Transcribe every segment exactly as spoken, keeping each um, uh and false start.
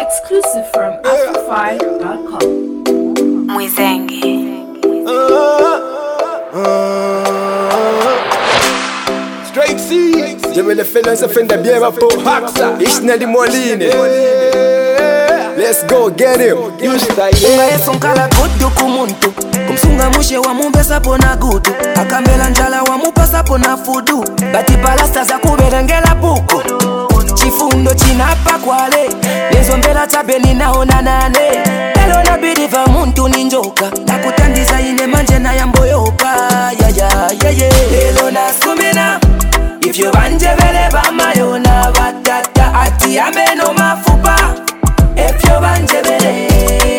Exclusive from Afrofy dot com. Mwizenge. Straight C. Je veux les felons se fendent bien ma peau. Ich ne di moline. Let's go get him. You stay. Unga esonkala kodo kumuntu. Kumsunga mushe wa mumbesa pona gudu. Akambela njala wa mupasa pona fudu. Bati palasta za kuberengela buku. Chifundo chinapa kwale. Lezo mbela tabeni naona nane. Lelo na bidiva muntu ninjoka. Nakutandiza ine manje na yamboyoka. Ya ya ya ya. Lelo na sumina. If you banje vele bamayona batata. Ati ameno mafupa. If you banje vele.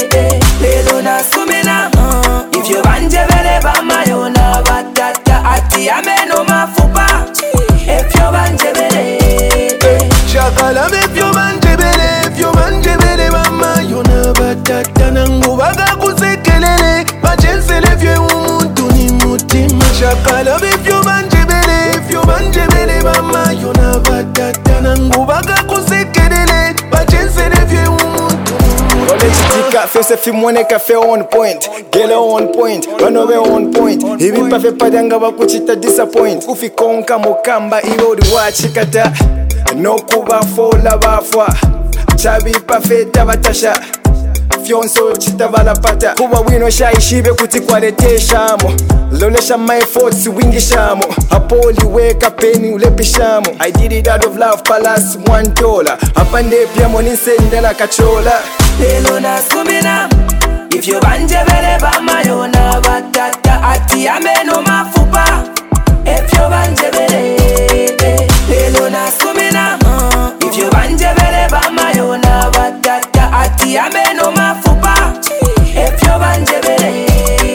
Lelo na sumina. If you banje vele bamayona batata. Ati ameno mafupa. If you banje vele. Shakala if you banje vele. If you banje vele bamayona batata. Nangu baga kusekelele. Bachensele vye umuntu ni mutima. Shakala if you banje vele. If you banje vele bamayona batata. Nangu baga kusekelele. Bachensele vye umuntu. Olechitika fese fimone cafe on point. Gelo on point. Banove on point. Hivi pafe padanga bakuchita disappoint. Kufikonka mukamba iwo diwachikata. No kuba fola bafwa. Chabi pafe tabatasha. Fyonso chitavala pata. Kuba wino shaishibe kuti kwalete shamo. Lolesha my thoughts wingi shamo. Apoli weka peni ulepi shamo. I did it out of love palace one dollar. Apande pia moni sendela kachola. Lelo na sumina. If you banje vele bamayona batata. Ati ameno mafupa. If you banje vele. Lelo na sumina. If you banje vele bamayona batata. Ati ameno mafupa. If you banje vele.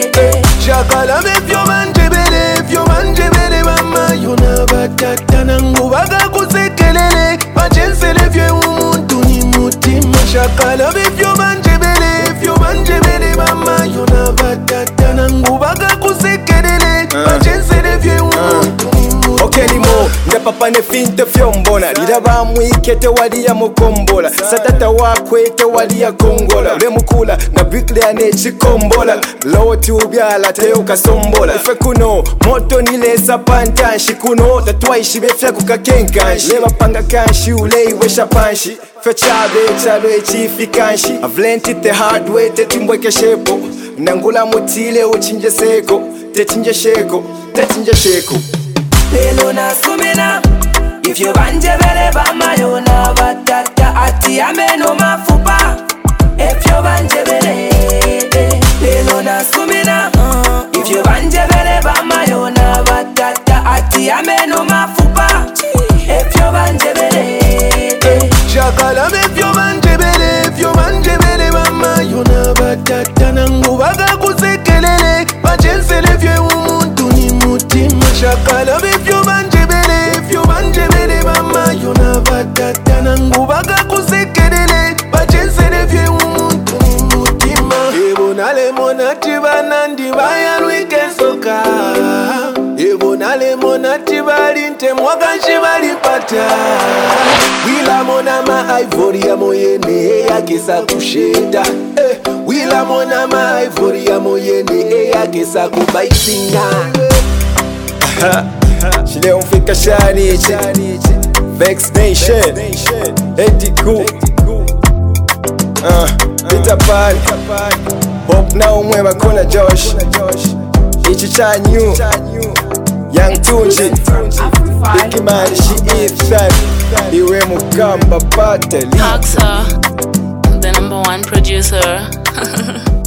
Shakala if you banje vele. If you banje vele bamayona batata. Nangu baga kusekelele. Bachensele vye umuntu ni mutima. Shakala if you banje vele. If you banje vele bamayona batata. Nangu baga kusekelele. Bachensele vye umuntu ni mutima. Okay limo, ndapapa ne finte fyombona. Liraba mwikete wali ya mukombola. Satata wakwete wali ya kongola. Ule mukula na bikle ya ne chikombola. Loti ubyala teo kasombola. Ife kuno, moto nilesa pantanshi. Kuno, tatuwa ishibe fleku kakenkanshi. Leva panga kanshi, ule iwesha panshi. Fechabe, chalo echifi kanshi. I've learned it the hard way, tetimbweke shepo. Nangula mutile uchinje seko. Tetinje sheko, tetinje sheko. Lelo na sumina. If you banje vele bamayona batata. Ati ameno mafupa. If you banje vele. Lelo na sumina. If you banje vele bamayona batata. Ati ameno mafupa. If you banje vele. Shakala if you banje vele. If you banje vele bamayona batata. Nangu baga kusekelele. Bachensele vye umuntu ni mutima. Shakala if you banje vele. If you banje vele bamayona batata. Nangu baga kusekelele. Bachensele vye umuntu ni mutima. Ebonale monati banandi bayalwike soka. Ebonale monati balinte mwakanshi balipata. Wila mona ma ivory ya moyene ya kisa kushenda. Eh, wila mona ma ivory ya moyene ya kisa kubaisinga. Chile umfika shani Vex Nation Etiku uh, Peter Pan Hope na umwe bakona Josh Ichi chanyu Young Tunji Big man she Ethan Iwe mukamba pateli Haxa, the number one producer.